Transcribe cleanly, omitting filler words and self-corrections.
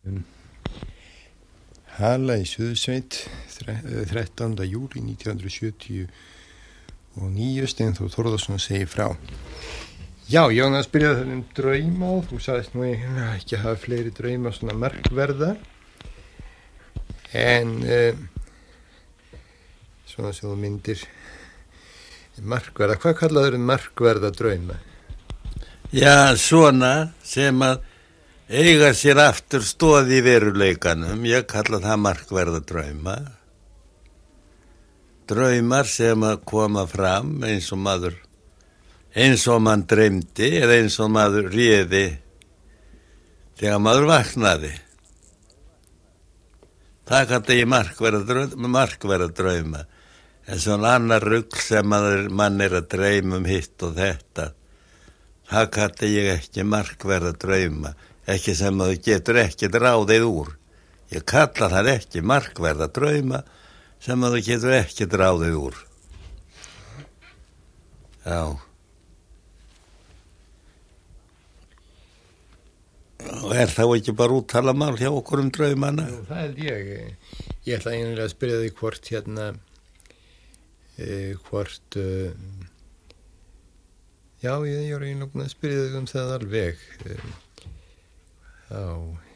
Hala í Suðursveit 13. júlí 1979 Steinþór Þórðarson segir frá. Já, Jónas byrjaði drauma og þú sagðist nú ekki að hafa fleiri drauma svona markverða en svona sem þú myndir markverða. Hvað kallaður markverða drauma? Já, svona sem að eiga sér aftur stoð í veruleikanum. Ég kalla það markverða drauma. Draumar sem að koma fram eins og mann dreymdi eða eins og maður réði þegar maður vaknaði. Það kalla ég markverða drauma. En svona annar rugl sem mann að dreyma hitt og þetta. Það kalla ég ekki markverða drauma. Ekki sem að þú getur ekki ráðið úr. Ég kalla það ekki markverða drauma sem að þú getur ekki ráðið úr. Já. Og þá ekki bara úttala mál hjá okkur draumana? Jú, það held ég. Ég ætla einlega að spyrja þig hvort já, ég er einlega búin að spyrja þig það alveg. Já.